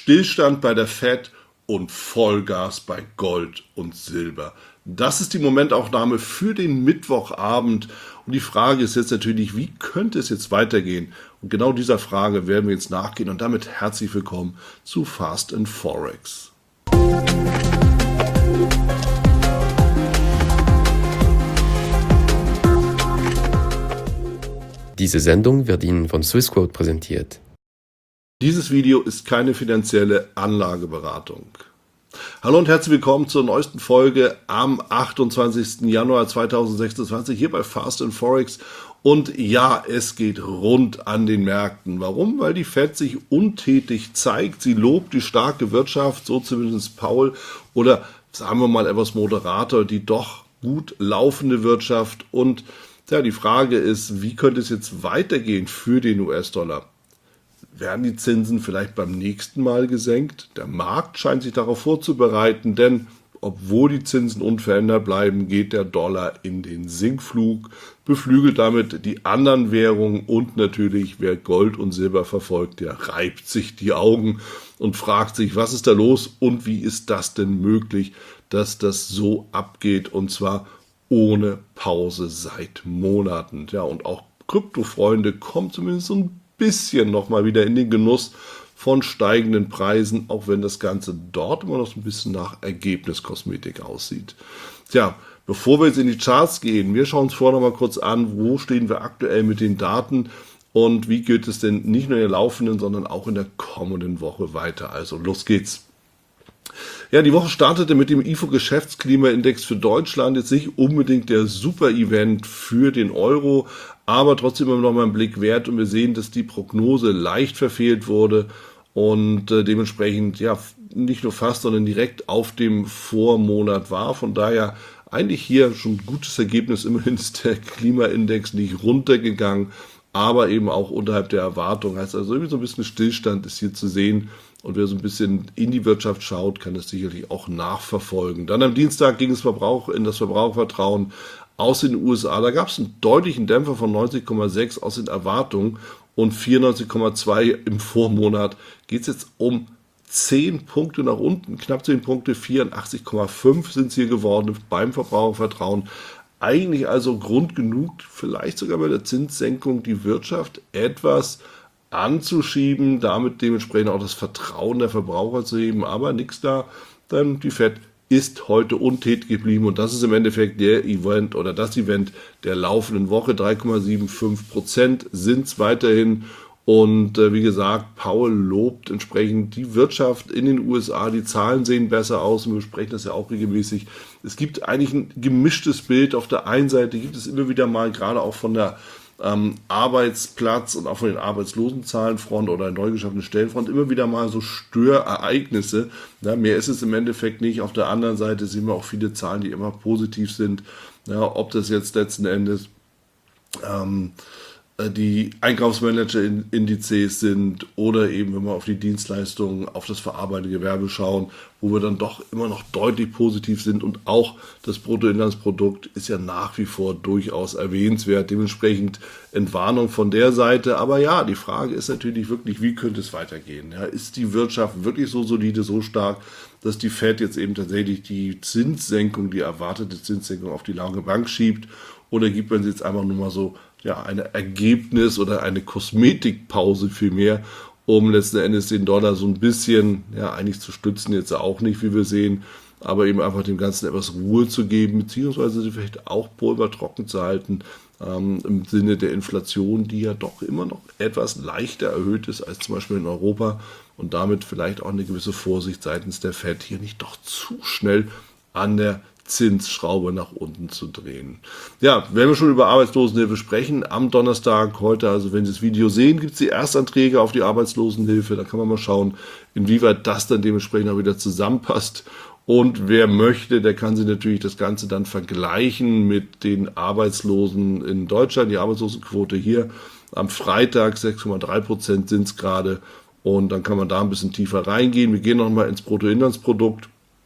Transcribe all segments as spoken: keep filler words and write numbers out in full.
Stillstand bei der Fed und Vollgas bei Gold und Silber. Das ist die Momentaufnahme für den Mittwochabend. Und die Frage ist jetzt natürlich, wie könnte es jetzt weitergehen? Und genau dieser Frage werden wir jetzt nachgehen. Und damit herzlich willkommen zu Fast and Forex. Diese Sendung wird Ihnen von Swissquote präsentiert. Dieses Video ist keine finanzielle Anlageberatung. Hallo und herzlich willkommen zur neuesten Folge am achtundzwanzigsten Januar zweitausendsechsundzwanzig hier bei Fast and Forex. Und ja, es geht rund an den Märkten. Warum? Weil die Fed sich untätig zeigt. Sie lobt die starke Wirtschaft, so zumindest Paul, oder sagen wir mal etwas moderater, die doch gut laufende Wirtschaft. Und ja, die Frage ist, wie könnte es jetzt weitergehen für den U S-Dollar? Werden die Zinsen vielleicht beim nächsten Mal gesenkt? Der Markt scheint sich darauf vorzubereiten, denn obwohl die Zinsen unverändert bleiben, geht der Dollar in den Sinkflug, beflügelt damit die anderen Währungen und natürlich, wer Gold und Silber verfolgt, der reibt sich die Augen und fragt sich, was ist da los und wie ist das denn möglich, dass das so abgeht und zwar ohne Pause seit Monaten. Ja, und auch Kryptofreunde kommen zumindest so ein bisschen nochmal wieder in den Genuss von steigenden Preisen, auch wenn das Ganze dort immer noch so ein bisschen nach Ergebniskosmetik aussieht. Tja, bevor wir jetzt in die Charts gehen, wir schauen uns vorher noch mal kurz an, wo stehen wir aktuell mit den Daten und wie geht es denn nicht nur in der laufenden, sondern auch in der kommenden Woche weiter. Also los geht's. Ja, die Woche startete mit dem I F O-Geschäftsklimaindex für Deutschland, jetzt nicht unbedingt der Super-Event für den Euro, aber trotzdem immer noch mal einen Blick wert und wir sehen, dass die Prognose leicht verfehlt wurde und äh, dementsprechend ja nicht nur fast, sondern direkt auf dem Vormonat war. Von daher eigentlich hier schon ein gutes Ergebnis, immerhin ist der Klimaindex nicht runtergegangen, aber eben auch unterhalb der Erwartung. Heißt also irgendwie so ein bisschen Stillstand ist hier zu sehen. Und wer so ein bisschen in die Wirtschaft schaut, kann das sicherlich auch nachverfolgen. Dann am Dienstag ging es Verbrauch, in das Verbrauchervertrauen aus den U S A. Da gab es einen deutlichen Dämpfer von neunzig Komma sechs aus den Erwartungen und vierundneunzig Komma zwei im Vormonat. Geht es jetzt um zehn Punkte nach unten, knapp zehn Punkte, vierundachtzig Komma fünf sind es hier geworden beim Verbrauchervertrauen. Eigentlich also Grund genug, vielleicht sogar bei der Zinssenkung die Wirtschaft etwas anzuschieben, damit dementsprechend auch das Vertrauen der Verbraucher zu heben, aber nichts da, denn die Fed ist heute untätig geblieben und das ist im Endeffekt der Event oder das Event der laufenden Woche. Drei Komma fünfundsiebzig Prozent sind es weiterhin und äh, wie gesagt, Paul lobt entsprechend die Wirtschaft in den U S A, die Zahlen sehen besser aus und wir besprechen das ja auch regelmäßig. Es gibt eigentlich ein gemischtes Bild. Auf der einen Seite gibt es immer wieder mal, gerade auch von der Ähm, Arbeitsplatz und auch von den Arbeitslosenzahlenfront oder neu geschaffenen Stellenfront immer wieder mal so Störereignisse. Ja, mehr ist es im Endeffekt nicht. Auf der anderen Seite sehen wir auch viele Zahlen, die immer positiv sind. Ja, ob das jetzt letzten Endes ähm, die Einkaufsmanager-Indizes sind oder eben, wenn wir auf die Dienstleistungen, auf das verarbeitende Gewerbe schauen, wo wir dann doch immer noch deutlich positiv sind und auch das Bruttoinlandsprodukt ist ja nach wie vor durchaus erwähnenswert, dementsprechend Entwarnung von der Seite. Aber ja, die Frage ist natürlich wirklich, wie könnte es weitergehen? Ja, ist die Wirtschaft wirklich so solide, so stark, dass die Fed jetzt eben tatsächlich die Zinssenkung, die erwartete Zinssenkung auf die lange Bank schiebt oder gibt man sie jetzt einfach nur mal so ja, eine Ergebnis- oder eine Kosmetikpause vielmehr, um letzten Endes den Dollar so ein bisschen, ja, eigentlich zu stützen, jetzt auch nicht, wie wir sehen, aber eben einfach dem Ganzen etwas Ruhe zu geben, beziehungsweise sie vielleicht auch Pulver trocken zu halten, ähm, im Sinne der Inflation, die ja doch immer noch etwas leichter erhöht ist als zum Beispiel in Europa und damit vielleicht auch eine gewisse Vorsicht seitens der Fed, hier nicht doch zu schnell an der Zinsschraube nach unten zu drehen. Ja, wenn wir schon über Arbeitslosenhilfe sprechen, am Donnerstag heute, also wenn Sie das Video sehen, gibt es die Erstanträge auf die Arbeitslosenhilfe. Da kann man mal schauen, inwieweit das dann dementsprechend auch wieder zusammenpasst. Und wer möchte, der kann sich natürlich das Ganze dann vergleichen mit den Arbeitslosen in Deutschland. Die Arbeitslosenquote hier am Freitag, sechs Komma drei Prozent sind es gerade. Und dann kann man da ein bisschen tiefer reingehen. Wir gehen nochmal ins Bruttoinlandsprodukt.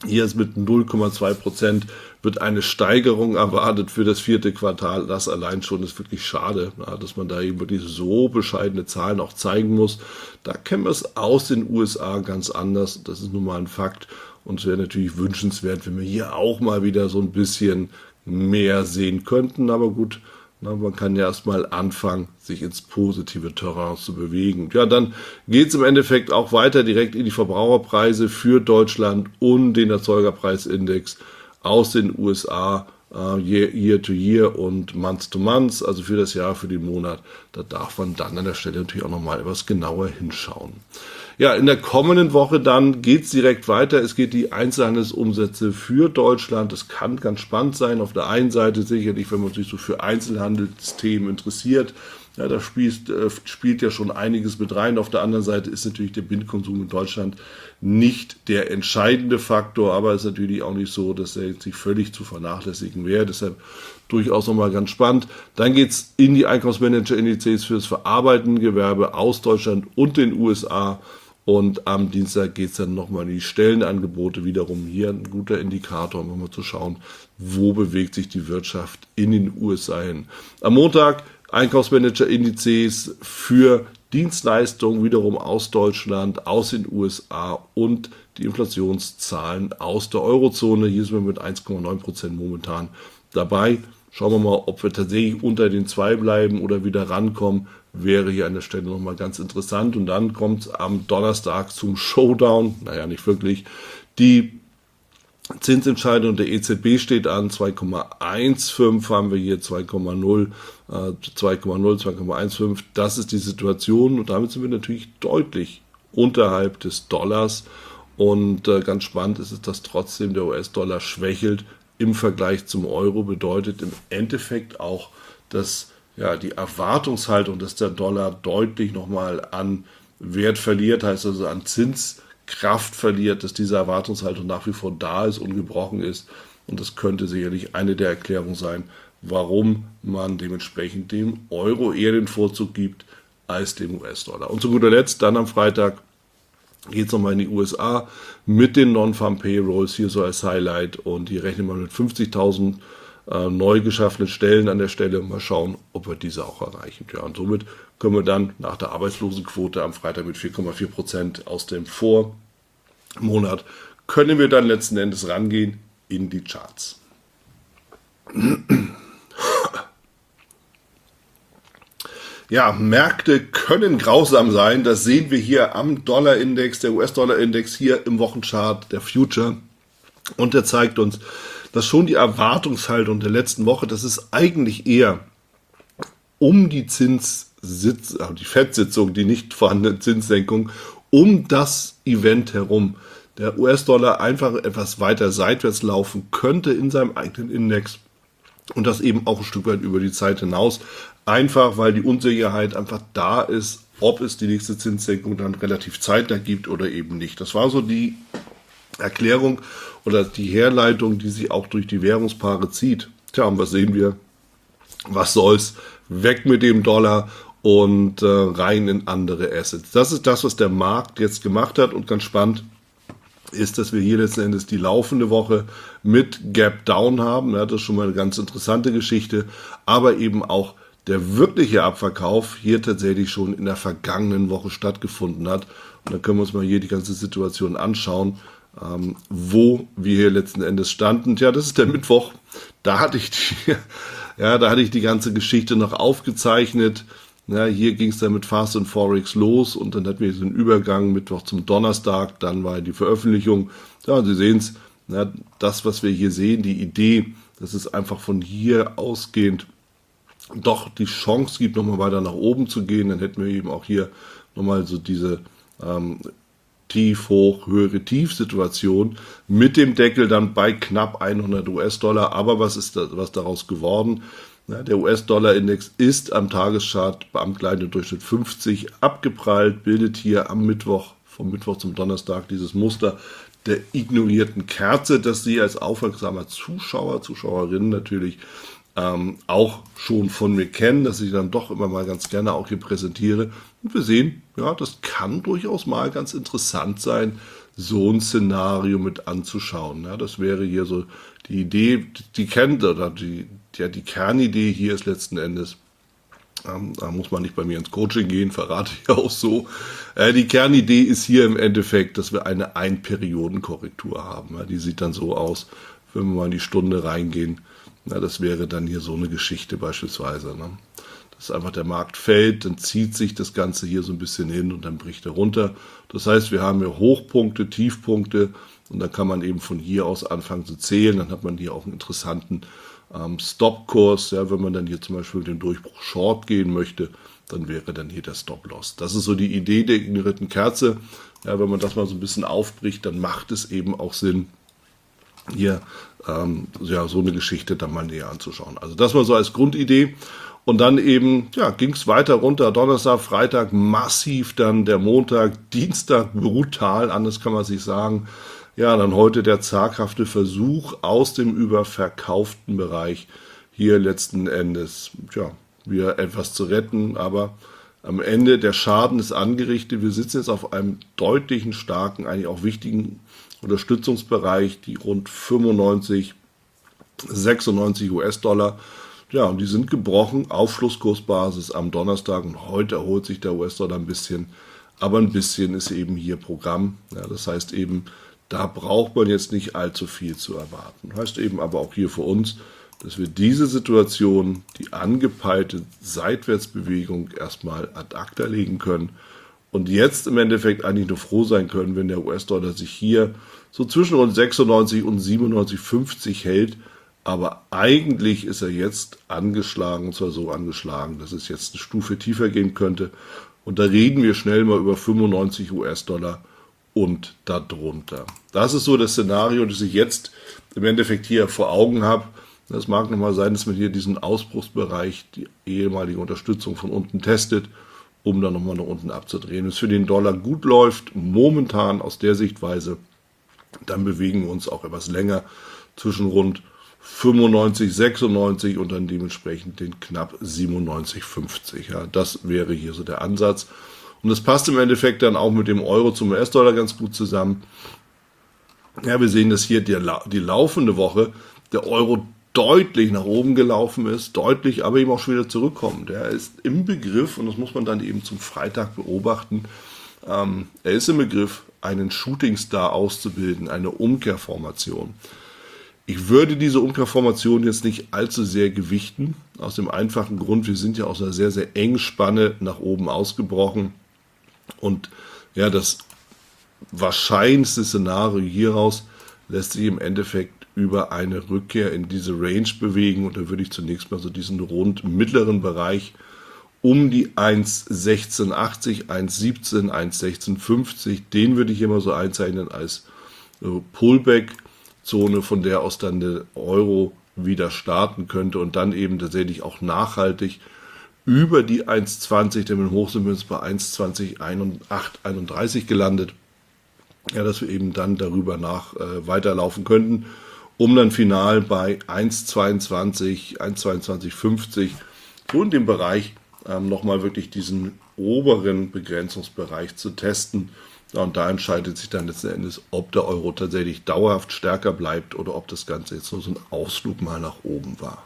Hier ist mit null Komma zwei Prozent wird eine Steigerung erwartet für das vierte Quartal. Das allein schon ist wirklich schade, dass man da eben wirklich so bescheidene Zahlen auch zeigen muss. Da kennen wir es aus den U S A ganz anders. Das ist nun mal ein Fakt. Und es wäre natürlich wünschenswert, wenn wir hier auch mal wieder so ein bisschen mehr sehen könnten. Aber gut, na, man kann ja erstmal anfangen, sich ins positive Terrain zu bewegen. Ja, dann geht es im Endeffekt auch weiter direkt in die Verbraucherpreise für Deutschland und den Erzeugerpreisindex aus den U S A, uh, year, year to Year und Month to Month, also für das Jahr, für den Monat. Da darf man dann an der Stelle natürlich auch nochmal etwas genauer hinschauen. Ja, in der kommenden Woche dann geht es direkt weiter. Es geht die Einzelhandelsumsätze für Deutschland. Das kann ganz spannend sein. Auf der einen Seite sicherlich, wenn man sich so für Einzelhandelsthemen interessiert. Ja, da spielt, äh, spielt ja schon einiges mit rein. Auf der anderen Seite ist natürlich der Bindkonsum in Deutschland nicht der entscheidende Faktor, aber es ist natürlich auch nicht so, dass er jetzt nicht völlig zu vernachlässigen wäre. Deshalb durchaus nochmal ganz spannend. Dann geht es in die Einkaufsmanager-Indizes für das verarbeitende Gewerbe aus Deutschland und den U S A. Und am Dienstag geht es dann nochmal in die Stellenangebote. Wiederum hier ein guter Indikator, um mal zu schauen, wo bewegt sich die Wirtschaft in den U S A hin. Am Montag Einkaufsmanager-Indizes für Dienstleistungen wiederum aus Deutschland, aus den U S A und die Inflationszahlen aus der Eurozone. Hier sind wir mit eins Komma neun Prozent momentan dabei. Schauen wir mal, ob wir tatsächlich unter den zwei bleiben oder wieder rankommen. Wäre hier an der Stelle nochmal ganz interessant. Und dann kommt es am Donnerstag zum Showdown. Naja, nicht wirklich. Die Zinsentscheidung der E Z B steht an. zwei Komma fünfzehn haben wir hier, zwei Komma null, zwei Komma null, zwei Komma fünfzehn. Das ist die Situation. Und damit sind wir natürlich deutlich unterhalb des Dollars. Und äh, ganz spannend ist es, dass trotzdem der U S-Dollar schwächelt im Vergleich zum Euro. Bedeutet im Endeffekt auch, dass ja, die Erwartungshaltung, dass der Dollar deutlich nochmal an Wert verliert, heißt also an Zinskraft verliert, dass diese Erwartungshaltung nach wie vor da ist, ungebrochen ist. Und das könnte sicherlich eine der Erklärungen sein, warum man dementsprechend dem Euro eher den Vorzug gibt als dem U S-Dollar. Und zu guter Letzt, dann am Freitag, geht es nochmal in die U S A mit den Non-Farm Payrolls, hier so als Highlight. Und hier rechnen wir mit fünfzigtausend Äh, neu geschaffene Stellen an der Stelle. Mal schauen, ob wir diese auch erreichen. Ja, und somit können wir dann nach der Arbeitslosenquote am Freitag mit vier Komma vier Prozent aus dem Vormonat, können wir dann letzten Endes rangehen in die Charts. Ja, Märkte können grausam sein. Das sehen wir hier am Dollarindex, der U S-Dollar-Index hier im Wochenchart, der Future. Und der zeigt uns, dass schon die Erwartungshaltung der letzten Woche, das ist eigentlich eher um die Zinssitz, also die Fed-Sitzung, die nicht vorhandene Zinssenkung, um das Event herum. Der U S-Dollar einfach etwas weiter seitwärts laufen könnte in seinem eigenen Index und das eben auch ein Stück weit über die Zeit hinaus. Einfach, weil die Unsicherheit einfach da ist, ob es die nächste Zinssenkung dann relativ zeitnah gibt oder eben nicht. Das war so die Erklärung oder die Herleitung, die sich auch durch die Währungspaare zieht. Tja, und was sehen wir? Was soll's? Weg mit dem Dollar und äh, rein in andere Assets. Das ist das, was der Markt jetzt gemacht hat und ganz spannend ist, dass wir hier letzten Endes die laufende Woche mit Gap Down haben. Ja, das ist schon mal eine ganz interessante Geschichte, aber eben auch der wirkliche Abverkauf hier tatsächlich schon in der vergangenen Woche stattgefunden hat. Und dann können wir uns mal hier die ganze Situation anschauen, ähm, wo wir hier letzten Endes standen. Ja, das ist der Mittwoch. Da hatte ich die, ja, da hatte ich die ganze Geschichte noch aufgezeichnet. Ja, hier ging es dann mit Fast and Forex los und dann hatten wir so einen Übergang Mittwoch zum Donnerstag. Dann war die Veröffentlichung. Ja, und Sie sehen es, ja, das, was wir hier sehen, die Idee, dass es einfach von hier ausgehend doch die Chance gibt, nochmal weiter nach oben zu gehen. Dann hätten wir eben auch hier nochmal so diese ähm, Tief, Hoch, höhere Tief-Situation mit dem Deckel dann bei knapp hundert US-Dollar. Aber was ist da, was daraus geworden? Ja, der U S-Dollar-Index ist am Tageschart beim kleinen Durchschnitt fünfzig abgeprallt, bildet hier am Mittwoch, vom Mittwoch zum Donnerstag dieses Muster der ignorierten Kerze, das Sie als aufmerksamer Zuschauer, Zuschauerinnen natürlich ähm, auch schon von mir kennen, dass ich dann doch immer mal ganz gerne auch hier präsentiere. Und wir sehen, ja, das kann durchaus mal ganz interessant sein, so ein Szenario mit anzuschauen. Ja, das wäre hier so die Idee, die kennt oder die, ja, die Kernidee hier ist letzten Endes, ähm, da muss man nicht bei mir ins Coaching gehen, verrate ich auch so. Äh, die Kernidee ist hier im Endeffekt, dass wir eine Einperiodenkorrektur haben. Ja, die sieht dann so aus, wenn wir mal in die Stunde reingehen. Ja, das wäre dann hier so eine Geschichte beispielsweise. Ne? Dass einfach der Markt fällt, dann zieht sich das Ganze hier so ein bisschen hin und dann bricht er runter. Das heißt, wir haben hier Hochpunkte, Tiefpunkte und dann kann man eben von hier aus anfangen zu zählen. Dann hat man hier auch einen interessanten ähm, Stop-Kurs. Ja, wenn man dann hier zum Beispiel den Durchbruch Short gehen möchte, dann wäre dann hier der Stop-Loss. Das ist so die Idee der ignorierten Kerze. Ja, wenn man das mal so ein bisschen aufbricht, dann macht es eben auch Sinn, hier ähm, ja, so eine Geschichte dann mal näher anzuschauen. Also das war so als Grundidee. Und dann eben, ja, ging es weiter runter, Donnerstag, Freitag massiv, dann der Montag, Dienstag brutal, anders kann man sich sagen. Ja, dann heute der zaghafte Versuch aus dem überverkauften Bereich hier letzten Endes, ja, wieder etwas zu retten, aber am Ende der Schaden ist angerichtet. Wir sitzen jetzt auf einem deutlichen, starken, eigentlich auch wichtigen Unterstützungsbereich, die rund fünfundneunzig, sechsundneunzig US-Dollar. Ja, und die sind gebrochen auf Schlusskursbasis am Donnerstag und heute erholt sich der U S-Dollar ein bisschen, aber ein bisschen ist eben hier Programm. Ja, das heißt eben, da braucht man jetzt nicht allzu viel zu erwarten. Heißt eben aber auch hier für uns, dass wir diese Situation, die angepeilte Seitwärtsbewegung erstmal ad acta legen können und jetzt im Endeffekt eigentlich nur froh sein können, wenn der U S-Dollar sich hier so zwischen rund sechsundneunzig und siebenundneunzig fünfzig hält. Aber eigentlich ist er jetzt angeschlagen, und zwar so angeschlagen, dass es jetzt eine Stufe tiefer gehen könnte. Und da reden wir schnell mal über fünfundneunzig US-Dollar und darunter. Das ist so das Szenario, das ich jetzt im Endeffekt hier vor Augen habe. Das mag nochmal sein, dass man hier diesen Ausbruchsbereich, die ehemalige Unterstützung von unten testet, um dann nochmal nach unten abzudrehen. Wenn es für den Dollar gut läuft, momentan aus der Sichtweise, dann bewegen wir uns auch etwas länger zwischen rund fünfundneunzig, sechsundneunzig und dann dementsprechend den knapp siebenundneunzig fünfzig. Ja, das wäre hier so der Ansatz. Und das passt im Endeffekt dann auch mit dem Euro zum U S-Dollar ganz gut zusammen. Ja, wir sehen, dass hier die, die laufende Woche der Euro deutlich nach oben gelaufen ist, deutlich, aber eben auch schon wieder zurückkommt. Der ist im Begriff, und das muss man dann eben zum Freitag beobachten, ähm, er ist im Begriff, einen Shootingstar auszubilden, eine Umkehrformation. Ich würde diese Umkehrformation jetzt nicht allzu sehr gewichten, aus dem einfachen Grund, wir sind ja aus einer sehr, sehr engen Spanne nach oben ausgebrochen und ja, das wahrscheinlichste Szenario hieraus lässt sich im Endeffekt über eine Rückkehr in diese Range bewegen und da würde ich zunächst mal so diesen rund mittleren Bereich um die eins Komma sechzehn achtzig, eins Komma siebzehn, eins Komma sechzehn fünfzig, den würde ich immer so einzeichnen als Pullback-Zone, von der aus dann der Euro wieder starten könnte und dann eben tatsächlich auch nachhaltig über die eins Komma zwanzig, denn mit dem Hoch sind wir jetzt bei eins Komma zwanzig einunddreißig gelandet, ja, dass wir eben dann darüber nach äh, weiterlaufen könnten, um dann final bei eins Komma zweiundzwanzig, eins Komma zweiundzwanzig fünfzig so in dem Bereich ähm, nochmal wirklich diesen oberen Begrenzungsbereich zu testen. Ja, und da entscheidet sich dann letzten Endes, ob der Euro tatsächlich dauerhaft stärker bleibt oder ob das Ganze jetzt nur so ein Ausflug mal nach oben war.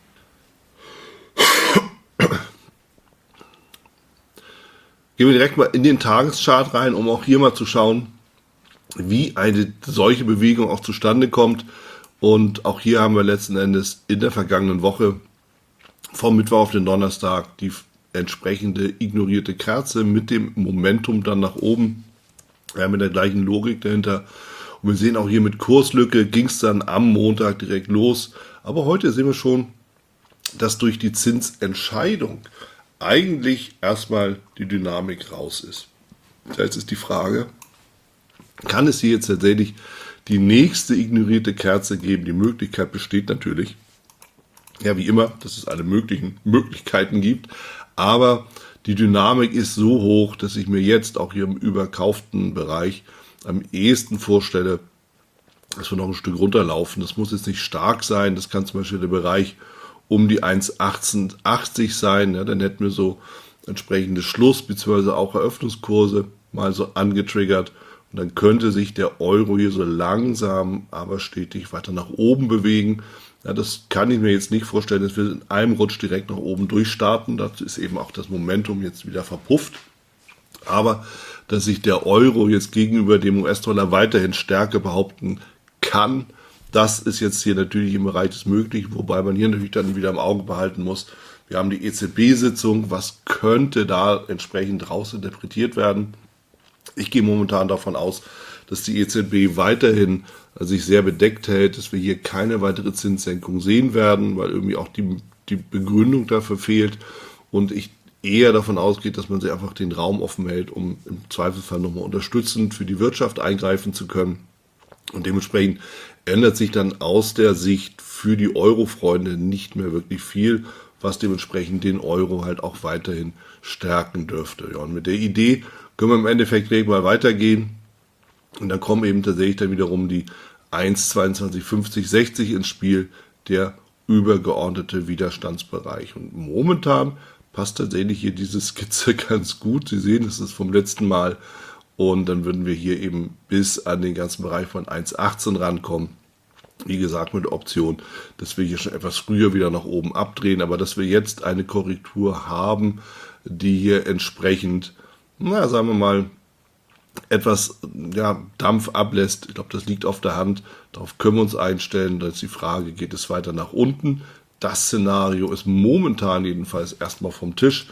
Gehen wir direkt mal in den Tageschart rein, um auch hier mal zu schauen, wie eine solche Bewegung auch zustande kommt. Und auch hier haben wir letzten Endes in der vergangenen Woche vom Mittwoch auf den Donnerstag die entsprechende ignorierte Kerze mit dem Momentum dann nach oben, ja, mit der gleichen Logik dahinter. Und wir sehen auch hier mit Kurslücke ging es dann am Montag direkt los. Aber heute sehen wir schon, dass durch die Zinsentscheidung eigentlich erstmal die Dynamik raus ist. Das heißt, ist die Frage, kann es hier jetzt tatsächlich die nächste ignorierte Kerze geben? Die Möglichkeit besteht natürlich, ja wie immer, dass es alle möglichen Möglichkeiten gibt, aber die Dynamik ist so hoch, dass ich mir jetzt auch hier im überkauften Bereich am ehesten vorstelle, dass wir noch ein Stück runterlaufen. Das muss jetzt nicht stark sein, das kann zum Beispiel der Bereich um die eins achtzehn achtzig sein. Ja, dann hätten wir so entsprechende Schluss- bzw. auch Eröffnungskurse mal so angetriggert. Und dann könnte sich der Euro hier so langsam, aber stetig weiter nach oben bewegen. Ja, das kann ich mir jetzt nicht vorstellen, dass wir in einem Rutsch direkt nach oben durchstarten. Dazu ist eben auch das Momentum jetzt wieder verpufft. Aber dass sich der Euro jetzt gegenüber dem U S-Dollar weiterhin Stärke behaupten kann, das ist jetzt hier natürlich im Bereich des Möglichen, wobei man hier natürlich dann wieder im Auge behalten muss. Wir haben die E Z B-Sitzung, was könnte da entsprechend raus interpretiert werden? Ich gehe momentan davon aus, dass die E Z B weiterhin sich sehr bedeckt hält, dass wir hier keine weitere Zinssenkung sehen werden, weil irgendwie auch die, die Begründung dafür fehlt und ich eher davon ausgeht, dass man sich einfach den Raum offen hält, um im Zweifelsfall nochmal unterstützend für die Wirtschaft eingreifen zu können. Und dementsprechend ändert sich dann aus der Sicht für die Euro-Freunde nicht mehr wirklich viel, was dementsprechend den Euro halt auch weiterhin stärken dürfte. Ja, und mit der Idee können wir im Endeffekt direkt mal weitergehen. Und dann kommen eben tatsächlich dann wiederum die eins zweiundzwanzig fünfzig sechzig ins Spiel, der übergeordnete Widerstandsbereich. Und momentan passt tatsächlich hier diese Skizze ganz gut. Sie sehen, es ist vom letzten Mal. Und dann würden wir hier eben bis an den ganzen Bereich von eins achtzehn rankommen. Wie gesagt, mit der Option, dass wir hier schon etwas früher wieder nach oben abdrehen, aber dass wir jetzt eine Korrektur haben, die hier entsprechend, na, sagen wir mal, etwas ja, Dampf ablässt. Ich glaube, das liegt auf der Hand. Darauf können wir uns einstellen. Da ist die Frage, geht es weiter nach unten? Das Szenario ist momentan jedenfalls erstmal vom Tisch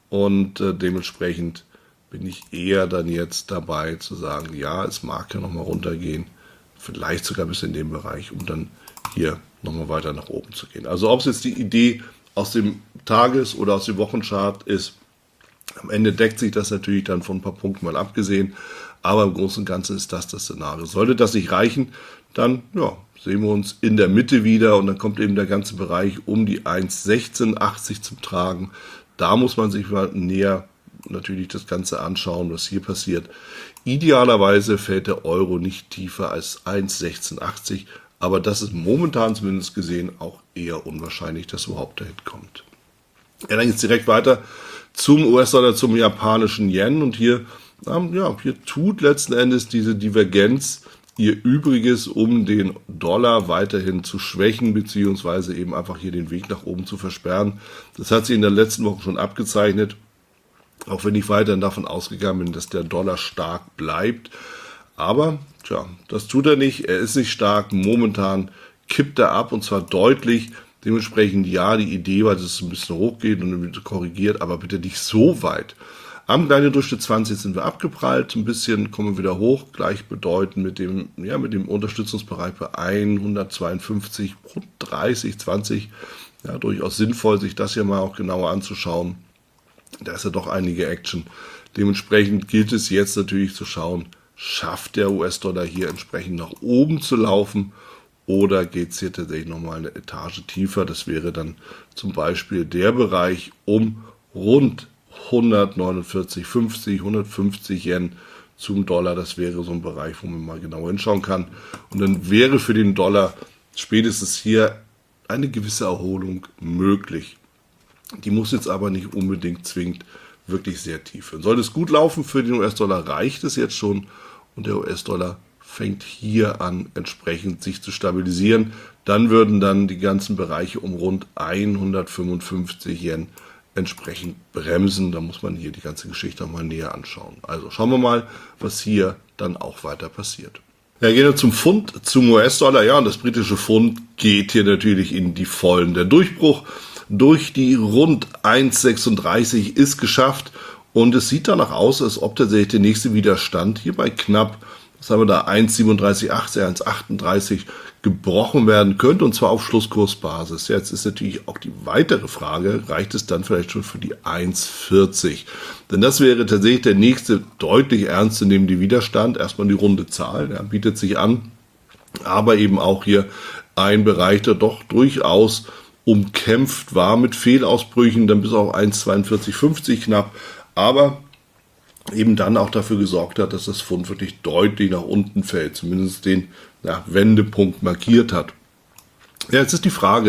und äh, dementsprechend bin ich eher dann jetzt dabei zu sagen, ja, es mag ja nochmal runtergehen, vielleicht sogar bis in den Bereich, um dann hier nochmal weiter nach oben zu gehen. Also ob es jetzt die Idee aus dem Tages- oder aus dem Wochenchart ist, am Ende deckt sich das natürlich dann von ein paar Punkten mal abgesehen, aber im Großen und Ganzen ist das das Szenario. Sollte das nicht reichen, dann ja, sehen wir uns in der Mitte wieder und dann kommt eben der ganze Bereich um die eins sechzehn achtzig zum Tragen. Da muss man sich mal näher natürlich das Ganze anschauen, was hier passiert. Idealerweise fällt der Euro nicht tiefer als eins sechzehn achtzig, aber das ist momentan zumindest gesehen auch eher unwahrscheinlich, dass überhaupt dahin kommt. Ja, dann geht es direkt weiter zum U S-Dollar, zum japanischen Yen und hier, ähm, ja, hier tut letzten Endes diese Divergenz ihr Übriges, um den Dollar weiterhin zu schwächen, beziehungsweise eben einfach hier den Weg nach oben zu versperren. Das hat sich in der letzten Woche schon abgezeichnet, auch wenn ich weiterhin davon ausgegangen bin, dass der Dollar stark bleibt. Aber, tja, das tut er nicht. Er ist nicht stark. Momentan kippt er ab und zwar deutlich. Dementsprechend, ja, die Idee war, dass es ein bisschen hochgeht und dann korrigiert, aber bitte nicht so weit. Am kleinen Durchschnitt zwanzig sind wir abgeprallt, ein bisschen kommen wir wieder hoch, gleichbedeutend mit dem, ja, mit dem Unterstützungsbereich bei hundertzweiundfünfzig, dreißig, zwanzig. Ja, durchaus sinnvoll, sich das hier mal auch genauer anzuschauen. Da ist ja doch einige Action. Dementsprechend gilt es jetzt natürlich zu schauen, schafft der U S-Dollar hier entsprechend nach oben zu laufen oder geht es hier tatsächlich nochmal eine Etage tiefer. Das wäre dann zum Beispiel der Bereich um rund hundertneunundvierzig fünfzig, hundertfünfzig Yen zum Dollar. Das wäre so ein Bereich, wo man mal genau hinschauen kann. Und dann wäre für den Dollar spätestens hier eine gewisse Erholung möglich. Die muss jetzt aber nicht unbedingt zwingend wirklich sehr tief werden. Sollte es gut laufen für den U S-Dollar, reicht es jetzt schon und der U S-Dollar fängt hier an, entsprechend sich zu stabilisieren. Dann würden dann die ganzen Bereiche um rund hundertfünfundfünfzig Yen entsprechend bremsen. Da muss man hier die ganze Geschichte nochmal näher anschauen. Also schauen wir mal, was hier dann auch weiter passiert. Ja, gehen wir zum Pfund, zum U S-Dollar. Ja, und das britische Pfund geht hier natürlich in die Vollen. Der Durchbruch durch die rund eins sechsunddreißig ist geschafft und es sieht danach aus, als ob tatsächlich der nächste Widerstand hier bei knapp, was haben wir da, eins siebenunddreißig achtzig, eins achtunddreißig gebrochen werden könnte und zwar auf Schlusskursbasis. Jetzt ist natürlich auch die weitere Frage, reicht es dann vielleicht schon für die eins vierzig? Denn das wäre tatsächlich der nächste deutlich ernst zu nehmende Widerstand. Erstmal die runde Zahl, der bietet sich an, aber eben auch hier ein Bereich, der doch durchaus umkämpft war mit Fehlausbrüchen, dann bis auf eins zweiundvierzig fünfzig knapp, aber eben dann auch dafür gesorgt hat, dass das Pfund wirklich deutlich nach unten fällt, zumindest den ja, Wendepunkt markiert hat. Ja, jetzt ist die Frage,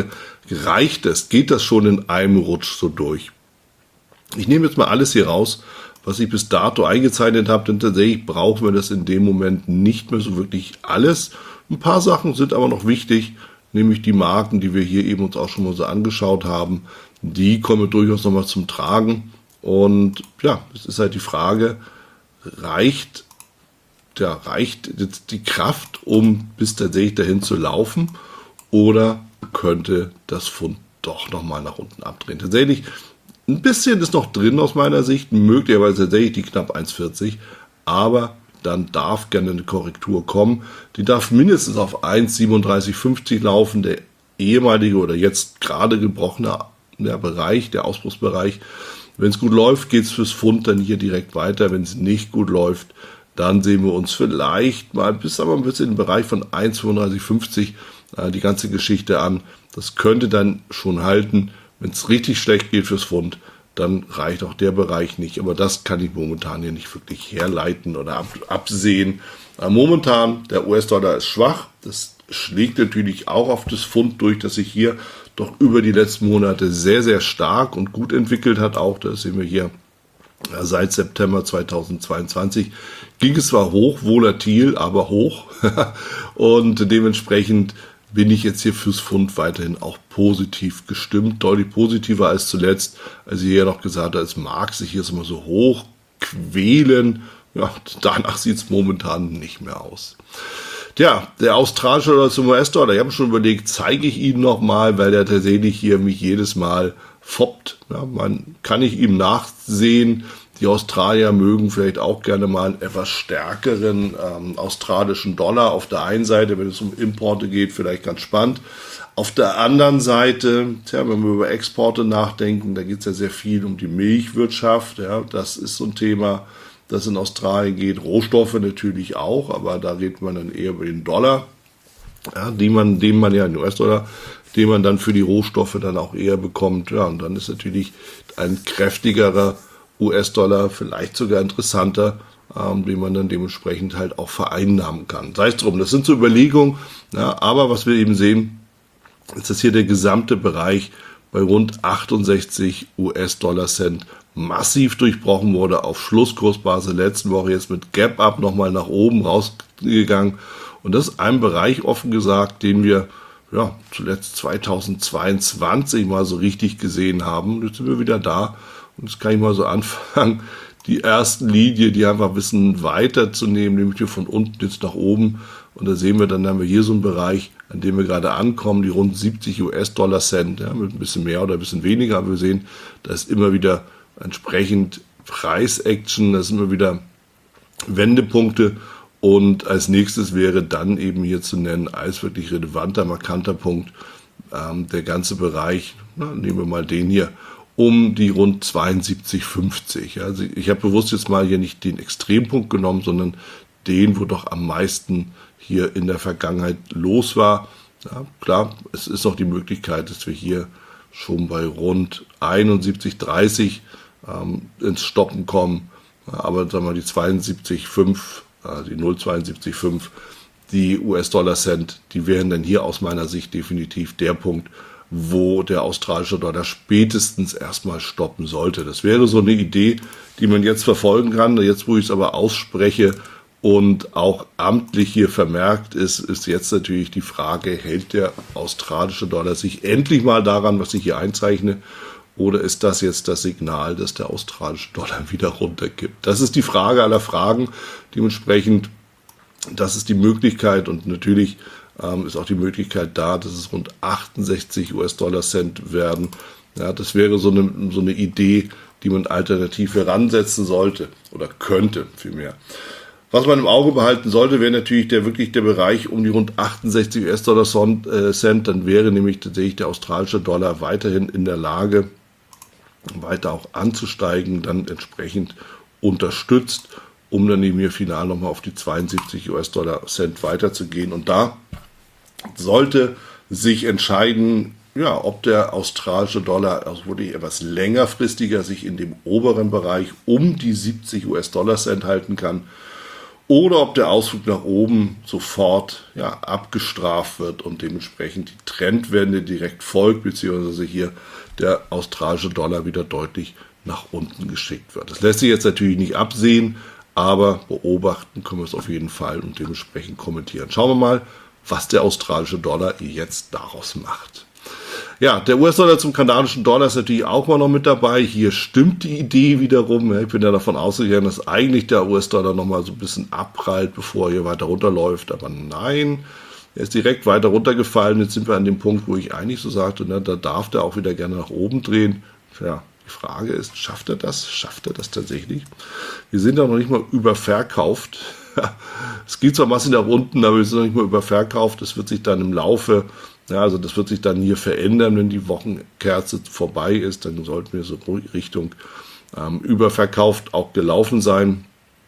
reicht es? Geht das schon in einem Rutsch so durch? Ich nehme jetzt mal alles hier raus, was ich bis dato eingezeichnet habe, denn tatsächlich brauchen wir das in dem Moment nicht mehr so wirklich alles. Ein paar Sachen sind aber noch wichtig, nämlich die Marken, die wir hier eben uns auch schon mal so angeschaut haben, die kommen durchaus nochmal zum Tragen. Und ja, es ist halt die Frage, reicht, ja, reicht jetzt die Kraft, um bis tatsächlich dahin zu laufen, oder könnte das Pfund doch nochmal nach unten abdrehen? Tatsächlich, ein bisschen ist noch drin aus meiner Sicht, möglicherweise tatsächlich die knapp eins vierzig, aber dann darf gerne eine Korrektur kommen. Die darf mindestens auf eins siebenunddreißig fünfzig laufen, der ehemalige oder jetzt gerade gebrochene der Bereich, der Ausbruchsbereich. Wenn es gut läuft, geht es fürs Pfund dann hier direkt weiter. Wenn es nicht gut läuft, dann sehen wir uns vielleicht mal bis aber ein bisschen im Bereich von eins fünfunddreißig fünfzig äh, die ganze Geschichte an. Das könnte dann schon halten. Wenn es richtig schlecht geht fürs Pfund, dann reicht auch der Bereich nicht. Aber das kann ich momentan hier nicht wirklich herleiten oder ab, absehen. Aber momentan, der U S-Dollar ist schwach. Das schlägt natürlich auch auf das Pfund durch, das sich hier doch über die letzten Monate sehr, sehr stark und gut entwickelt hat. Auch das sehen wir hier seit September zweitausendzweiundzwanzig. Ging es zwar hoch, volatil, aber hoch. Und dementsprechend bin ich jetzt hier fürs Pfund weiterhin auch positiv gestimmt. Deutlich positiver als zuletzt, als ich hier noch gesagt habe, es mag sich hier mal so hoch quälen. Ja, danach sieht es momentan nicht mehr aus. Tja, der australische Dollar zum U S-Dollar, ich habe schon überlegt, zeige ich Ihnen nochmal, weil der tatsächlich hier mich jedes Mal foppt. Ja, man kann ich ihm nachsehen. Die Australier mögen vielleicht auch gerne mal einen etwas stärkeren ähm, australischen Dollar. Auf der einen Seite, wenn es um Importe geht, vielleicht ganz spannend. Auf der anderen Seite, tja, wenn wir über Exporte nachdenken, da geht es ja sehr viel um die Milchwirtschaft. Ja, das ist so ein Thema, das in Australien geht. Rohstoffe natürlich auch, aber da redet man dann eher über den Dollar, ja, den man, den man ja, den U S-Dollar, den man dann für die Rohstoffe dann auch eher bekommt. Ja, und dann ist natürlich ein kräftigerer U S-Dollar vielleicht sogar interessanter, ähm, den man dann dementsprechend halt auch vereinnahmen kann. Sei es drum, das sind so Überlegungen, ja, aber was wir eben sehen, ist, dass hier der gesamte Bereich bei rund achtundsechzig U S-Dollar-Cent massiv durchbrochen wurde, auf Schlusskursbasis letzten Woche jetzt mit Gap-Up nochmal nach oben rausgegangen. Und das ist ein Bereich, offen gesagt, den wir ja zuletzt zweitausendzweiundzwanzig mal so richtig gesehen haben. Jetzt sind wir wieder da. Und jetzt kann ich mal so anfangen, die ersten Linien, die einfach ein bisschen weiter zu nehmen, nämlich hier von unten jetzt nach oben. Und da sehen wir, dann haben wir hier so einen Bereich, an dem wir gerade ankommen, die rund siebzig U S-Dollar-Cent, ja, mit ein bisschen mehr oder ein bisschen weniger. Aber wir sehen, da ist immer wieder entsprechend Preis-Action, das sind immer wieder Wendepunkte. Und als nächstes wäre dann eben hier zu nennen, als wirklich relevanter, markanter Punkt, ähm, der ganze Bereich, na, nehmen wir mal den hier, um die rund zweiundsiebzig fünfzig. Also ich habe bewusst jetzt mal hier nicht den Extrempunkt genommen, sondern den, wo doch am meisten hier in der Vergangenheit los war. Ja, klar, es ist auch die Möglichkeit, dass wir hier schon bei rund einundsiebzig dreißig ähm, ins Stoppen kommen. Ja, aber sagen wir mal, die zweiundsiebzig fünf, äh, die null Komma zweiundsiebzig fünf, die U S-Dollar-Cent, die wären dann hier aus meiner Sicht definitiv der Punkt, wo der australische Dollar spätestens erstmal stoppen sollte. Das wäre so eine Idee, die man jetzt verfolgen kann. Jetzt, wo ich es aber ausspreche und auch amtlich hier vermerkt ist, ist jetzt natürlich die Frage, hält der australische Dollar sich endlich mal daran, was ich hier einzeichne, oder ist das jetzt das Signal, dass der australische Dollar wieder runterkippt? Das ist die Frage aller Fragen. Dementsprechend, das ist die Möglichkeit, und natürlich ähm, ist auch die Möglichkeit da, dass es rund achtundsechzig U S-Dollar-Cent werden. Ja, das wäre so eine, so eine Idee, die man alternativ heransetzen sollte oder könnte vielmehr. Was man im Auge behalten sollte, wäre natürlich der wirklich der Bereich um die rund achtundsechzig U S-Dollar-Cent. Dann wäre nämlich tatsächlich der australische Dollar weiterhin in der Lage, weiter auch anzusteigen, dann entsprechend unterstützt, um dann eben hier final nochmal auf die zweiundsiebzig U S-Dollar-Cent weiterzugehen. Und da sollte sich entscheiden, ja, ob der australische Dollar also wirklich etwas längerfristiger sich in dem oberen Bereich um die siebzig U S-Dollar-Cent halten kann, oder ob der Ausflug nach oben sofort ja, abgestraft wird und dementsprechend die Trendwende direkt folgt, beziehungsweise hier der australische Dollar wieder deutlich nach unten geschickt wird. Das lässt sich jetzt natürlich nicht absehen, aber beobachten können wir es auf jeden Fall und dementsprechend kommentieren. Schauen wir mal, was der australische Dollar jetzt daraus macht. Ja, der U S-Dollar zum kanadischen Dollar ist natürlich auch mal noch mit dabei. Hier stimmt die Idee wiederum. Ich bin ja davon ausgegangen, dass eigentlich der U S-Dollar noch mal so ein bisschen abprallt, bevor er hier weiter runterläuft. Aber nein, er ist direkt weiter runtergefallen. Jetzt sind wir an dem Punkt, wo ich eigentlich so sagte, ne, da darf der auch wieder gerne nach oben drehen. Ja, die Frage ist, schafft er das? Schafft er das tatsächlich? Wir sind ja noch nicht mal überverkauft. Es geht zwar massiv nach unten, aber wir sind noch nicht mal überverkauft. Das wird sich dann im Laufe, ja, also das wird sich dann hier verändern, wenn die Wochenkerze vorbei ist. Dann sollten wir so Richtung ähm, überverkauft auch gelaufen sein.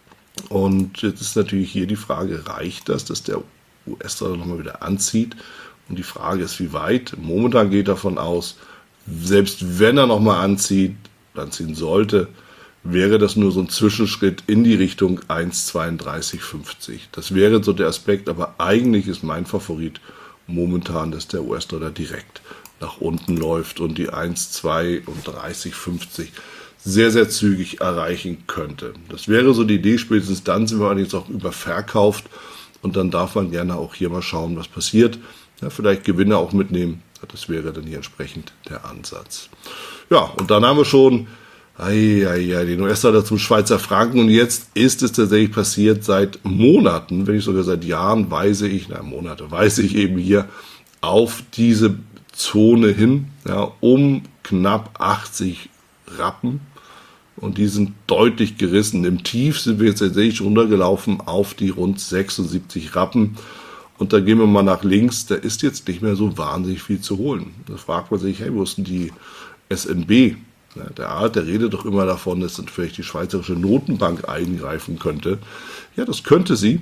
Und jetzt ist natürlich hier die Frage, reicht das, dass der U S-Dollar nochmal wieder anzieht? Und die Frage ist, wie weit? Momentan geht davon aus, selbst wenn er nochmal anzieht, anziehen sollte, wäre das nur so ein Zwischenschritt in die Richtung eins Komma zweiunddreißig fünfzig. Das wäre so der Aspekt, aber eigentlich ist mein Favorit momentan, dass der U S-Dollar direkt nach unten läuft und die eins Komma zweiunddreißig fünfzig sehr, sehr zügig erreichen könnte. Das wäre so die Idee, spätestens dann sind wir allerdings auch überverkauft und dann darf man gerne auch hier mal schauen, was passiert. Ja, vielleicht Gewinne auch mitnehmen. Das wäre dann hier entsprechend der Ansatz. Ja, und dann haben wir schon ei, ei, ei, den U S-Dollar zum Schweizer Franken und jetzt ist es tatsächlich passiert, seit Monaten, wenn nicht sogar seit Jahren, weise ich, na Monate, weise ich eben hier auf diese Zone hin, ja, um knapp achtzig Rappen und die sind deutlich gerissen. Im Tief sind wir jetzt tatsächlich runtergelaufen auf die rund sechsundsiebzig Rappen. Und da gehen wir mal nach links, da ist jetzt nicht mehr so wahnsinnig viel zu holen. Da fragt man sich, hey, wo ist denn die S N B? Ja, der Art, der redet doch immer davon, dass dann vielleicht die Schweizerische Notenbank eingreifen könnte. Ja, das könnte sie,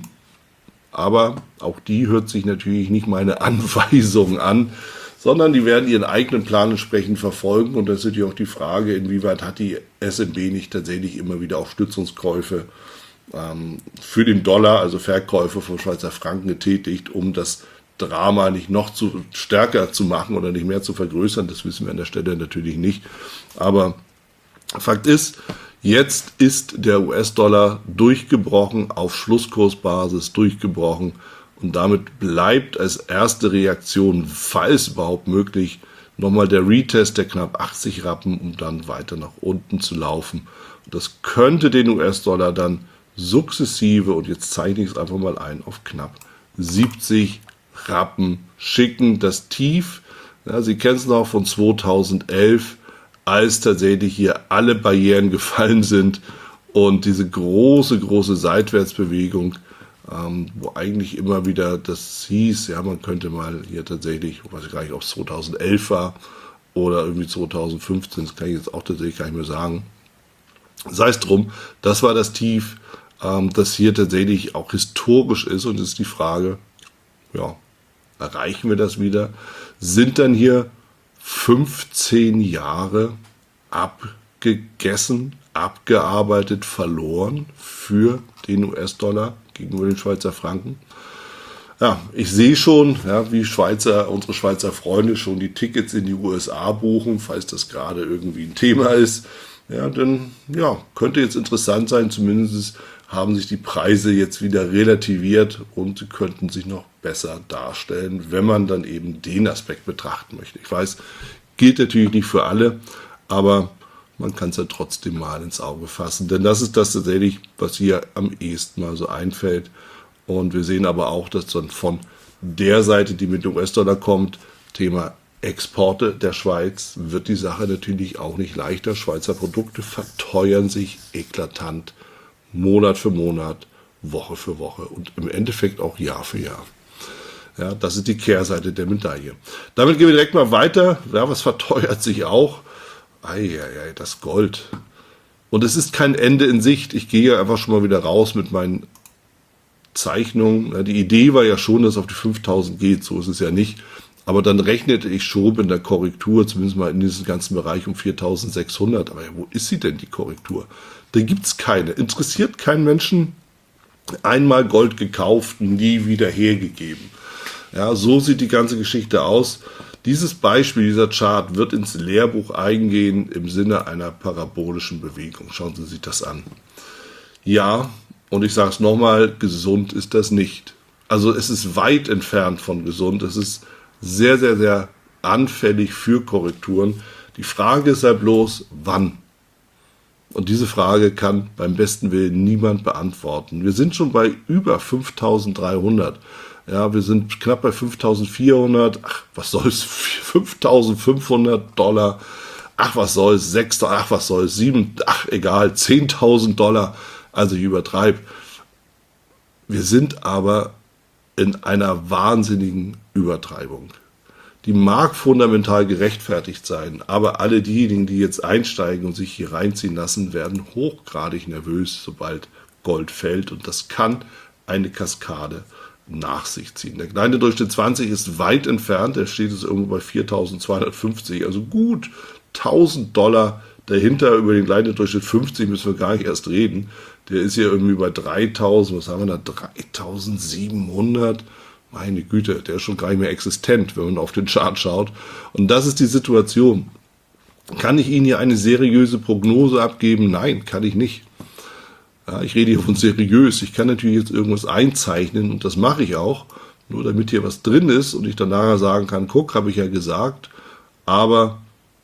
aber auch die hört sich natürlich nicht meine Anweisung an, sondern die werden ihren eigenen Plan entsprechend verfolgen. Und das ist natürlich auch die Frage, inwieweit hat die S N B nicht tatsächlich immer wieder auch Stützungskäufe ähm, für den Dollar, also Verkäufe von Schweizer Franken getätigt, um das Drama nicht noch zu stärker zu machen oder nicht mehr zu vergrößern. Das wissen wir an der Stelle natürlich nicht. Aber Fakt ist, jetzt ist der U S-Dollar durchgebrochen, auf Schlusskursbasis durchgebrochen. Und damit bleibt als erste Reaktion, falls überhaupt möglich, nochmal der Retest der knapp achtzig Rappen, um dann weiter nach unten zu laufen. Und das könnte den U S-Dollar dann sukzessive, und jetzt zeichne ich es einfach mal ein, auf knapp siebzig Rappen schicken. Das Tief, ja, Sie kennen es noch von zweitausendelf, als tatsächlich hier alle Barrieren gefallen sind und diese große, große Seitwärtsbewegung, ähm, wo eigentlich immer wieder das hieß, ja, man könnte mal hier tatsächlich, ich weiß gar nicht, ob es zweitausendelf war oder irgendwie zweitausendfünfzehn, das kann ich jetzt auch tatsächlich gar nicht mehr sagen. Sei es drum, das war das Tief, ähm, das hier tatsächlich auch historisch ist, und es ist die Frage, ja, erreichen wir das wieder? Sind dann hier fünfzehn Jahre abgegessen, abgearbeitet, verloren für den U S-Dollar gegenüber den Schweizer Franken? Ja, ich sehe schon, ja, wie Schweizer, unsere Schweizer Freunde schon die Tickets in die U S A buchen, falls das gerade irgendwie ein Thema ist. Ja, dann ja, könnte jetzt interessant sein, zumindest haben sich die Preise jetzt wieder relativiert und sie könnten sich noch besser darstellen, wenn man dann eben den Aspekt betrachten möchte. Ich weiß, gilt natürlich nicht für alle, aber man kann es ja trotzdem mal ins Auge fassen, denn das ist das tatsächlich, was hier am ehesten mal so einfällt. Und wir sehen aber auch, dass dann von der Seite, die mit dem U S-Dollar kommt, Thema Exporte der Schweiz, wird die Sache natürlich auch nicht leichter. Schweizer Produkte verteuern sich eklatant, Monat für Monat, Woche für Woche und im Endeffekt auch Jahr für Jahr. Ja, das ist die Kehrseite der Medaille. Damit gehen wir direkt mal weiter. Ja, was verteuert sich auch? Eieiei, das Gold. Und es ist kein Ende in Sicht. Ich gehe einfach schon mal wieder raus mit meinen Zeichnungen. Die Idee war ja schon, dass es auf die fünftausend geht. So ist es ja nicht. Aber dann rechnete ich schon mit der Korrektur, zumindest mal in diesem ganzen Bereich, um viertausendsechshundert. Aber ja, wo ist sie denn, die Korrektur? Da gibt es keine. Interessiert keinen Menschen. Einmal Gold gekauft, nie wieder hergegeben. Ja, so sieht die ganze Geschichte aus. Dieses Beispiel, dieser Chart wird ins Lehrbuch eingehen im Sinne einer parabolischen Bewegung. Schauen Sie sich das an. Ja, und ich sage es nochmal, gesund ist das nicht. Also es ist weit entfernt von gesund. Es ist sehr, sehr, sehr anfällig für Korrekturen. Die Frage ist ja bloß, wann? Und diese Frage kann beim besten Willen niemand beantworten. Wir sind schon bei über fünftausenddreihundert. Ja, wir sind knapp bei fünftausendvierhundert. Ach, was soll's? fünftausendfünfhundert Dollar. Ach, was soll's? sechs, ach, was soll's? sieben, ach, egal, zehntausend Dollar. Also ich übertreibe. Wir sind aber in einer wahnsinnigen Übertreibung. Die mag fundamental gerechtfertigt sein, aber alle diejenigen, die jetzt einsteigen und sich hier reinziehen lassen, werden hochgradig nervös, sobald Gold fällt. Und das kann eine Kaskade nach sich ziehen. Der kleine Durchschnitt zwanzig ist weit entfernt, der steht jetzt irgendwo bei viertausendzweihundertfünfzig, also gut tausend Dollar dahinter. Über den kleinen Durchschnitt fünfzig müssen wir gar nicht erst reden. Der ist hier irgendwie bei dreitausend, was haben wir da, dreitausendsiebenhundert. Meine Güte, der ist schon gar nicht mehr existent, wenn man auf den Chart schaut. Und das ist die Situation. Kann ich Ihnen hier eine seriöse Prognose abgeben? Nein, kann ich nicht. Ja, ich rede hier von seriös. Ich kann natürlich jetzt irgendwas einzeichnen und das mache ich auch, nur damit hier was drin ist und ich dann nachher sagen kann, guck, habe ich ja gesagt, aber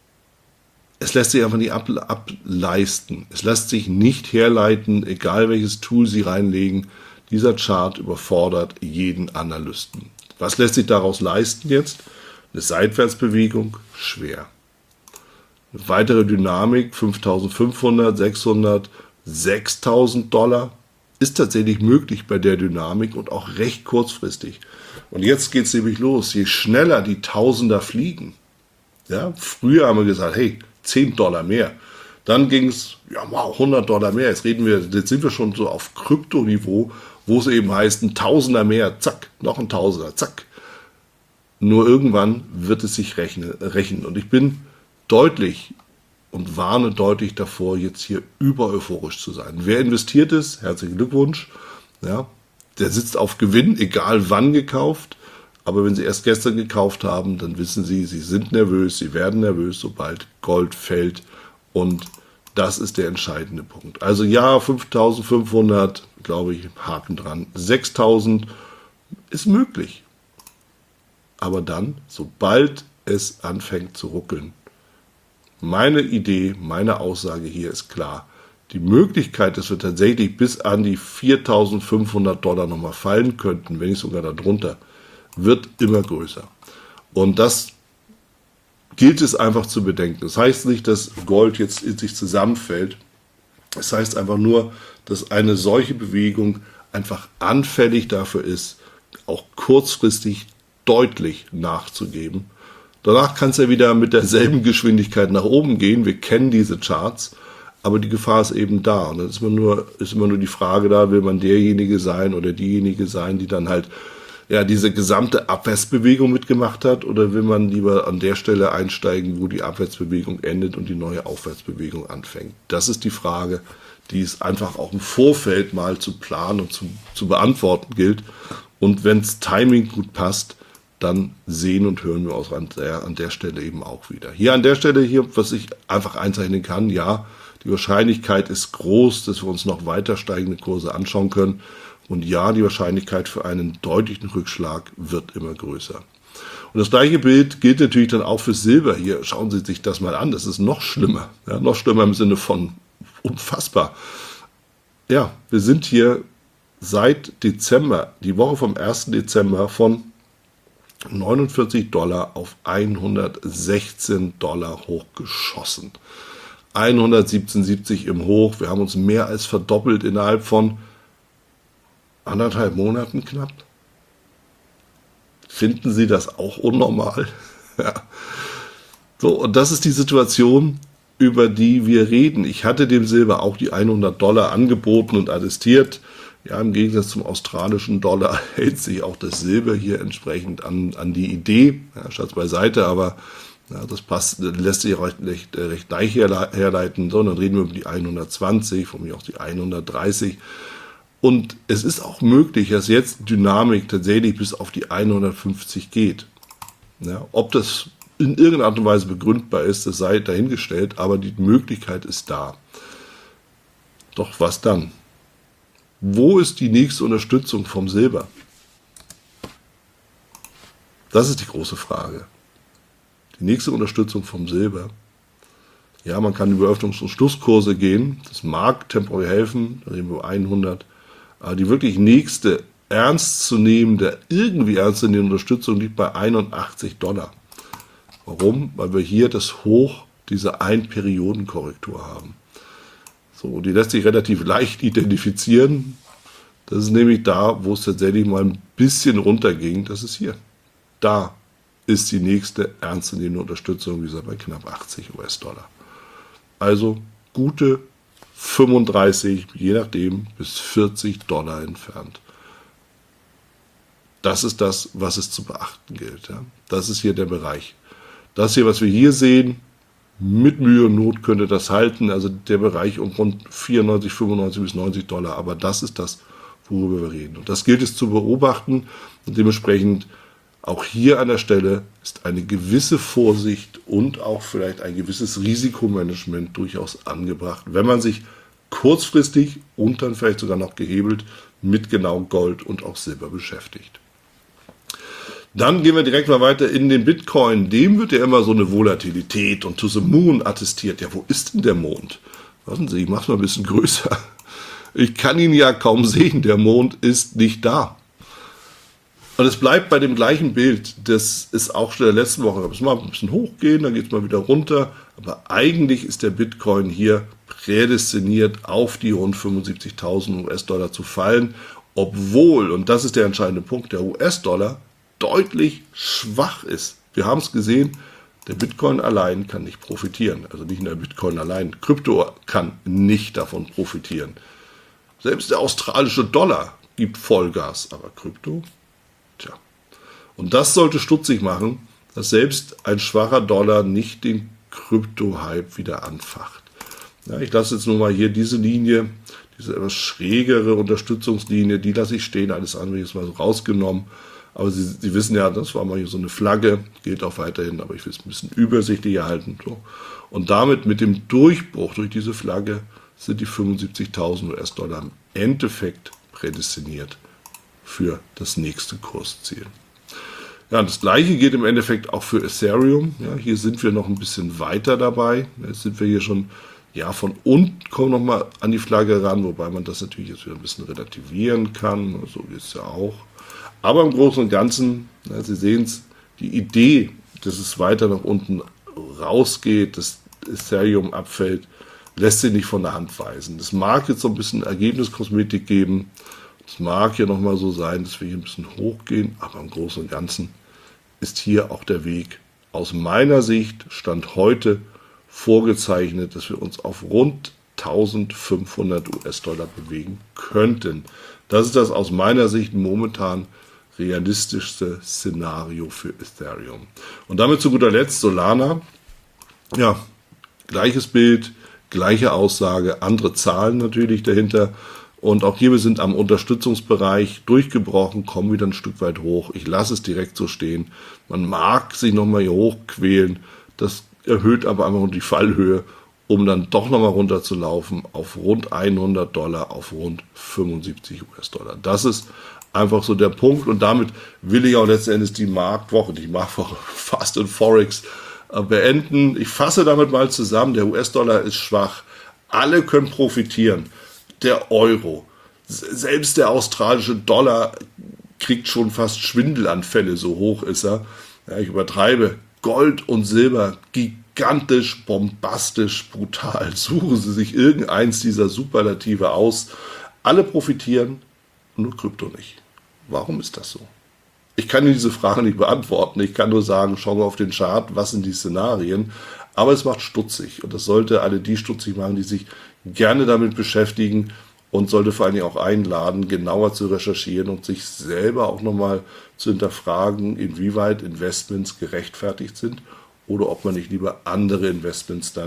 es lässt sich einfach nicht ableisten. Es lässt sich nicht herleiten, egal welches Tool Sie reinlegen. Dieser Chart überfordert jeden Analysten. Was lässt sich daraus leisten jetzt? Eine Seitwärtsbewegung? Schwer. Eine weitere Dynamik, fünftausendfünfhundert, sechshundert, sechstausend Dollar, ist tatsächlich möglich bei der Dynamik und auch recht kurzfristig. Und jetzt geht es nämlich los. Je schneller die Tausender fliegen, ja, früher haben wir gesagt, hey, zehn Dollar mehr. Dann ging es, ja, wow, hundert Dollar mehr. Jetzt reden wir, jetzt sind wir schon so auf Kryptoniveau, wo es eben heißt, ein Tausender mehr, zack, noch ein Tausender, zack. Nur irgendwann wird es sich rechnen. rechnen. Und ich bin deutlich und warne deutlich davor, jetzt hier über euphorisch zu sein. Wer investiert ist, herzlichen Glückwunsch. Ja, der sitzt auf Gewinn, egal wann gekauft. Aber wenn Sie erst gestern gekauft haben, dann wissen Sie, Sie sind nervös, Sie werden nervös, sobald Gold fällt. Und das ist der entscheidende Punkt. Also ja, fünftausendfünfhundert, glaube ich, Haken dran. sechstausend ist möglich. Aber dann, sobald es anfängt zu ruckeln, meine Idee, meine Aussage hier ist klar. Die Möglichkeit, dass wir tatsächlich bis an die viertausendfünfhundert Dollar nochmal fallen könnten, wenn nicht sogar darunter, wird immer größer. Und das gilt es einfach zu bedenken. Das heißt nicht, dass Gold jetzt in sich zusammenfällt. Das heißt einfach nur, dass eine solche Bewegung einfach anfällig dafür ist, auch kurzfristig deutlich nachzugeben. Danach kann es ja wieder mit derselben Geschwindigkeit nach oben gehen. Wir kennen diese Charts, aber die Gefahr ist eben da. Und dann ist immer nur, ist immer nur die Frage da, will man derjenige sein oder diejenige sein, die dann halt ja diese gesamte Abwärtsbewegung mitgemacht hat, oder will man lieber an der Stelle einsteigen, wo die Abwärtsbewegung endet und die neue Aufwärtsbewegung anfängt. Das ist die Frage, die es einfach auch im Vorfeld mal zu planen und zu, zu beantworten gilt. Und wenn es Timing gut passt, dann sehen und hören wir uns an der, an der Stelle eben auch wieder. Hier an der Stelle, hier, was ich einfach einzeichnen kann, ja, die Wahrscheinlichkeit ist groß, dass wir uns noch weiter steigende Kurse anschauen können. Und ja, die Wahrscheinlichkeit für einen deutlichen Rückschlag wird immer größer. Und das gleiche Bild gilt natürlich dann auch für Silber. Hier, schauen Sie sich das mal an, das ist noch schlimmer. Ja, noch schlimmer im Sinne von unfassbar. Ja, wir sind hier seit Dezember, die Woche vom ersten Dezember, von neunundvierzig Dollar auf hundertsechzehn Dollar hochgeschossen. hundertsiebenundsiebzig im Hoch. Wir haben uns mehr als verdoppelt innerhalb von anderthalb Monaten knapp. Finden Sie das auch unnormal? Ja. So, und das ist die Situation, über die wir reden. Ich hatte dem Silber auch die hundert Dollar angeboten und attestiert. Ja, im Gegensatz zum australischen Dollar hält sich auch das Silber hier entsprechend an, an die Idee. Ja, Schatz beiseite, aber ja, das passt, lässt sich recht, recht, recht leicht herleiten. So, dann reden wir über die hundertzwanzig, von mir auch die hundertdreißig. Und es ist auch möglich, dass jetzt Dynamik tatsächlich bis auf die hundertfünfzig geht. Ja, ob das in irgendeiner Art und Weise begründbar ist, das sei dahingestellt, aber die Möglichkeit ist da. Doch was dann? Wo ist die nächste Unterstützung vom Silber? Das ist die große Frage. Die nächste Unterstützung vom Silber. Ja, man kann über Öffnungs- und Schlusskurse gehen. Das mag temporär helfen, da reden wir über hundert. Aber die wirklich nächste ernstzunehmende, irgendwie ernstzunehmende Unterstützung liegt bei einundachtzig Dollar. Warum? Weil wir hier das Hoch dieser Ein-Perioden-Korrektur haben. So, die lässt sich relativ leicht identifizieren. Das ist nämlich da, wo es tatsächlich mal ein bisschen runterging. Das ist hier. Da ist die nächste ernstzunehmende Unterstützung, wie gesagt, bei knapp achtzig US-Dollar. Also gute fünfunddreißig, je nachdem, bis vierzig Dollar entfernt. Das ist das, was es zu beachten gilt. Ja. Das ist hier der Bereich. Das hier, was wir hier sehen, mit Mühe und Not könnte das halten. Also der Bereich um rund vierundneunzig, fünfundneunzig bis neunzig Dollar. Aber das ist das, worüber wir reden. Und das gilt es zu beobachten. Und dementsprechend auch hier an der Stelle ist eine gewisse Vorsicht und auch vielleicht ein gewisses Risikomanagement durchaus angebracht, wenn man sich kurzfristig und dann vielleicht sogar noch gehebelt mit genau Gold und auch Silber beschäftigt. Dann gehen wir direkt mal weiter in den Bitcoin. Dem wird ja immer so eine Volatilität und to the moon attestiert. Ja, wo ist denn der Mond? Warten Sie, ich mache es mal ein bisschen größer. Ich kann ihn ja kaum sehen. Der Mond ist nicht da. Und es bleibt bei dem gleichen Bild. Das ist auch schon in der letzten Woche. Es mal ein bisschen hochgehen, dann geht es mal wieder runter. Aber eigentlich ist der Bitcoin hier prädestiniert, auf die rund fünfundsiebzigtausend US-Dollar zu fallen. Obwohl, und das ist der entscheidende Punkt, der U S-Dollar deutlich schwach ist. Wir haben es gesehen, der Bitcoin allein kann nicht profitieren. Also nicht nur der Bitcoin allein, Krypto kann nicht davon profitieren. Selbst der australische Dollar gibt Vollgas, aber Krypto, tja. Und das sollte stutzig machen, dass selbst ein schwacher Dollar nicht den Krypto-Hype wieder anfacht. Ja, ich lasse jetzt nur mal hier diese Linie, diese etwas schrägere Unterstützungslinie, die lasse ich stehen, alles andere ist mal so rausgenommen. Aber Sie, Sie wissen ja, das war mal hier so eine Flagge, gilt auch weiterhin, aber ich will es ein bisschen übersichtlicher halten. So. Und damit mit dem Durchbruch durch diese Flagge sind die fünfundsiebzigtausend US-Dollar im Endeffekt prädestiniert für das nächste Kursziel. Ja, und das gleiche gilt im Endeffekt auch für Ethereum. Ja, hier sind wir noch ein bisschen weiter dabei. Jetzt sind wir hier schon, ja, von unten kommen noch mal an die Flagge ran, wobei man das natürlich jetzt wieder ein bisschen relativieren kann. So ist es ja auch. Aber im Großen und Ganzen, ja, Sie sehen es, die Idee, dass es weiter nach unten rausgeht, dass Ethereum abfällt, lässt sich nicht von der Hand weisen. Es mag jetzt so ein bisschen Ergebniskosmetik geben. Es mag ja nochmal so sein, dass wir hier ein bisschen hochgehen, aber im Großen und Ganzen ist hier auch der Weg aus meiner Sicht, Stand heute, vorgezeichnet, dass wir uns auf rund eintausendfünfhundert US-Dollar bewegen könnten. Das ist das aus meiner Sicht momentan realistischste Szenario für Ethereum. Und damit zu guter Letzt Solana. Ja, gleiches Bild, gleiche Aussage, andere Zahlen natürlich dahinter. Und auch hier, wir sind am Unterstützungsbereich durchgebrochen, kommen wieder ein Stück weit hoch. Ich lasse es direkt so stehen. Man mag sich nochmal hier hochquälen. Das erhöht aber einfach nur die Fallhöhe, um dann doch nochmal runter zu laufen auf rund hundert Dollar, auf rund fünfundsiebzig US-Dollar. Das ist einfach so der Punkt. Und damit will ich auch letzten Endes die Marktwoche, die Marktwoche Fast and Forex beenden. Ich fasse damit mal zusammen. Der U S-Dollar ist schwach. Alle können profitieren. Der Euro, selbst der australische Dollar kriegt schon fast Schwindelanfälle, so hoch ist er. Ja, ich übertreibe. Gold und Silber, gigantisch, bombastisch, brutal. Suchen Sie sich irgendeins dieser Superlative aus. Alle profitieren, nur Krypto nicht. Warum ist das so? Ich kann Ihnen diese Frage nicht beantworten. Ich kann nur sagen, schauen wir auf den Chart, was sind die Szenarien. Aber es macht stutzig. Und das sollte alle die stutzig machen, die sich gerne damit beschäftigen und sollte vor allen Dingen auch einladen, genauer zu recherchieren und sich selber auch nochmal zu hinterfragen, inwieweit Investments gerechtfertigt sind oder ob man nicht lieber andere Investments dann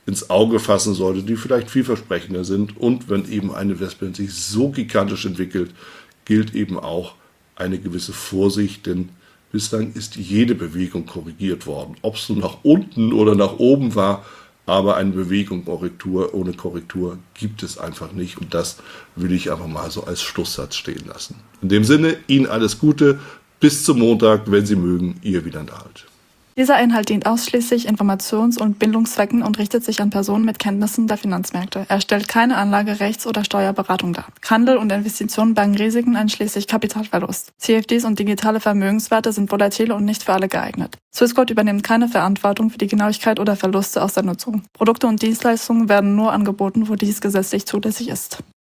ins Auge fassen sollte, die vielleicht vielversprechender sind. Und wenn eben ein Investment sich so gigantisch entwickelt, gilt eben auch eine gewisse Vorsicht, denn bislang ist jede Bewegung korrigiert worden. Ob es nun nach unten oder nach oben war, aber eine Bewegung Korrektur ohne Korrektur gibt es einfach nicht. Und das will ich einfach mal so als Schlusssatz stehen lassen. In dem Sinne, Ihnen alles Gute. Bis zum Montag, wenn Sie mögen, Ihr Wieland-Alt. Dieser Inhalt dient ausschließlich Informations- und Bildungszwecken und richtet sich an Personen mit Kenntnissen der Finanzmärkte. Er stellt keine Anlage-, Rechts- oder Steuerberatung dar. Handel und Investitionen bergen Risiken einschließlich Kapitalverlust. C F Ds und digitale Vermögenswerte sind volatile und nicht für alle geeignet. Swissquote übernimmt keine Verantwortung für die Genauigkeit oder Verluste aus der Nutzung. Produkte und Dienstleistungen werden nur angeboten, wo dies gesetzlich zulässig ist.